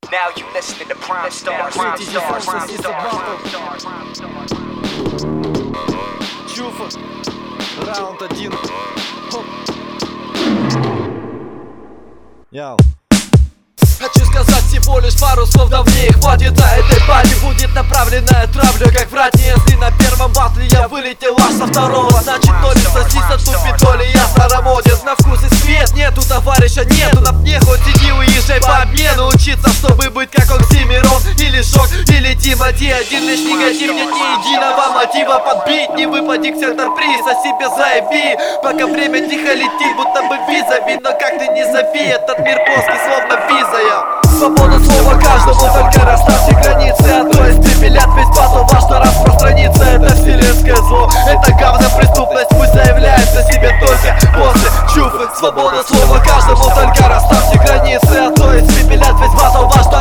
Now you listening to Prime Stars. Чуфа, раунд 1. Яу. Хочу сказать всего лишь пару слов, да в ней хватит. На этой базе будет направленная травля, как врать не. Если на первом батле я вылетел аж со второго, значит то ли сосиса тупит, то ли я старомоден. На вкус и цвет нету товарища, нету на мне, хоть иди уезжай по обмену. Учиться, чтобы быть как Оксимирон или Шок, или Тимати. Один лишь негатив, нет ни единого мотива подбить. Не выпади к сектор приз, о себе заеби. Пока время тихо летит, будто бы визави. Но как ты не зови, этот мир плоский, словно виза. Свобода слова каждому, только расставьте границы. А то есть припилят весь батл ваш, что распространится. Это вселенское зло, это говно преступность. Пусть заявляет о себе только после чуфы. Свобода слова каждому, только расставьте границы. А то есть припилят весь батл ваш, что